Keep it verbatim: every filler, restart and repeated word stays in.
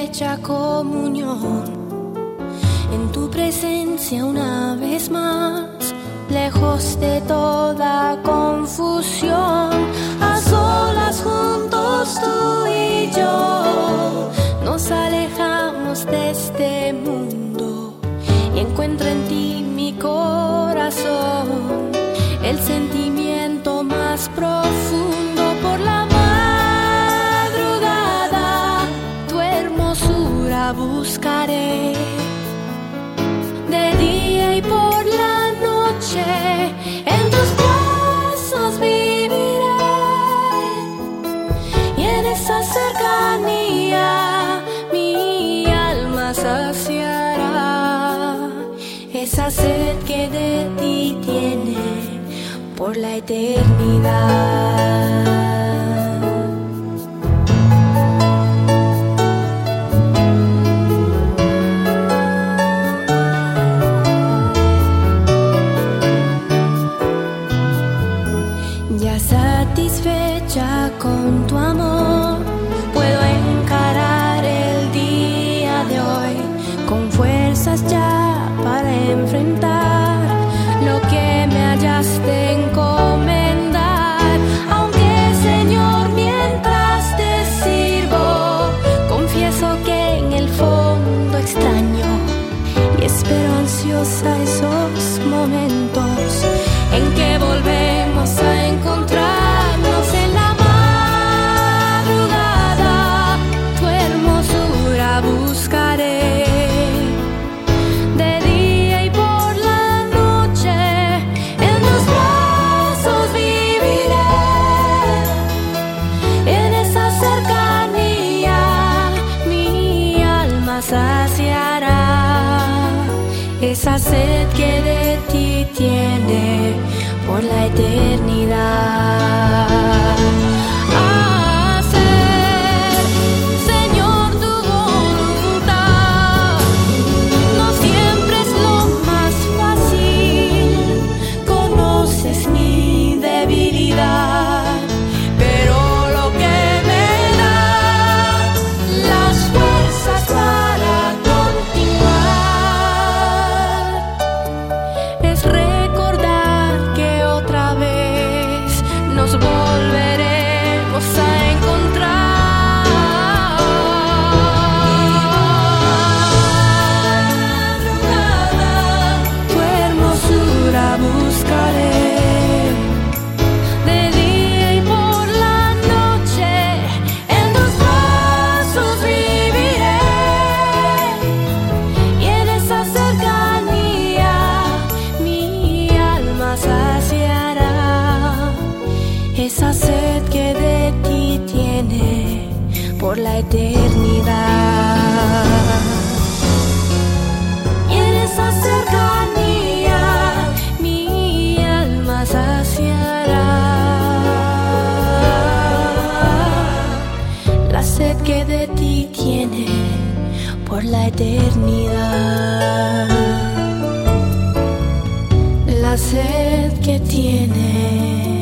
satisfecha comunión en tu presencia una vez más, lejos de toda confusión, a solas juntos tú y yo, nos alejamos de este mundo y encuentro en ti mi corazón, el sentimiento más profundo. Por la madrugada tu hermosura buscaré, de día y por la noche en tus brazos viviré, y en esa cercanía mi alma saciará esa sed que de ti tiene por la eternidad. Ya satisfecha con tu amor, puedo encarar el día de hoy con fuerzas ya para enfrentar lo que me hallaste encomendar. Aunque, Señor, mientras te sirvo, confieso que en el fondo extraño y espero ansiosa esos momentos en que volvemos a encontrarnos. En la madrugada tu hermosura buscaré, de día y por la noche en tus brazos viviré, en esa cercanía mi alma saciará esa sed que de ti tiene por la eternidad. Hacer, Señor, tu voluntad no siempre es lo más fácil. Conoces mi debilidad, pero lo que me da las fuerzas para continuar es recordar que otra vez nos volveremos a encontrar. Tu hermosura buscaré, de día y por la noche en tus brazos viviré, y en esa cercanía mi alma saciará esa sed que de ti tiene por la eternidad. Y en esa cercanía mi alma saciará la sed que de ti tiene por la eternidad. La sed que tiene